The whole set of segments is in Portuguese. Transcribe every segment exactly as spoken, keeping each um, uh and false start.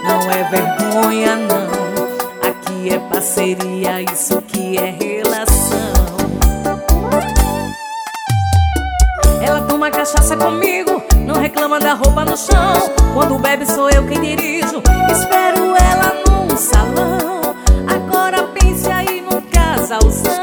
não é vergonha não. Aqui é parceria, isso que é relação. Ela toma cachaça comigo, não reclama da roupa no chão. Quando bebe sou eu quem dirijo, espero ela num salão. Agora pense aí no casalzão.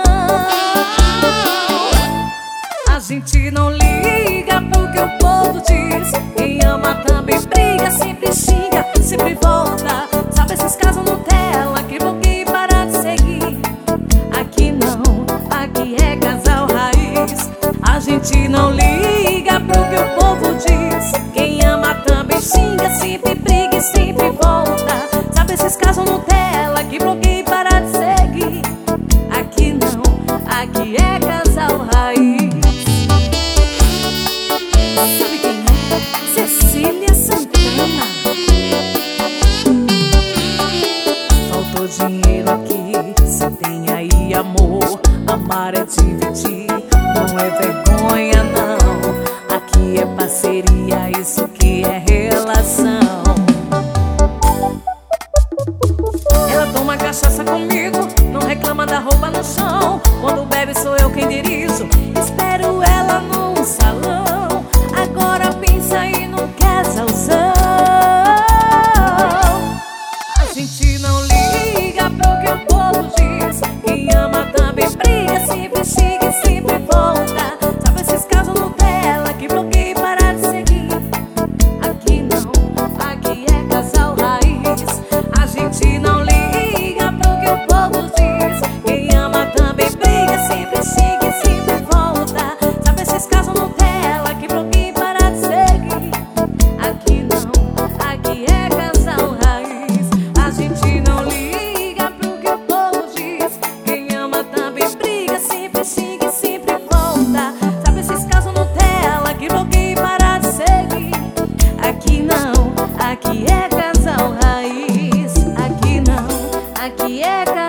A gente não liga pro que o povo diz. Quem ama também briga, sempre xinga, sempre volta. Sabe esses casos Nutella que bloqueia e para de seguir? Aqui não, aqui é casal raiz. A gente não liga pro que o povo diz. Quem ama também xinga, sempre briga e sempre volta. Sabe esses casos Nutella que bloqueia e para de seguir? Aqui não, aqui é casal raiz. Sabe quem é? Cecília Santana. Faltou dinheiro aqui, se tem aí amor. Amar é dividir, não é vergonha não. Aqui é parceria, isso que é relação. Ela toma cachaça comigo, não reclama da roupa no chão. Quando bebe sou eu quem dirijo, espero ela num salão. Agora pensa aí no casalzão. A gente não liga pro que o povo diz. Quem ama também briga, sempre xinga e sempre volta. Sabe esses casos Nutella que bloqueia e para de seguir? Aqui não, aqui é casal raiz. A gente não liga pro que o povo diz. Quem ama também briga, sempre xinga e sempre volta. Sabe esses casos Nutella que bloqueia e para de seguir? Aqui não, aqui é casal raiz. A gente não liga pro que o povo diz. Quem ama também briga, sempre xinga e sempre volta. Sabe esses casos Nutella que bloqueia e para de seguir? Aqui não, aqui é casal raiz. Aqui não, aqui é casal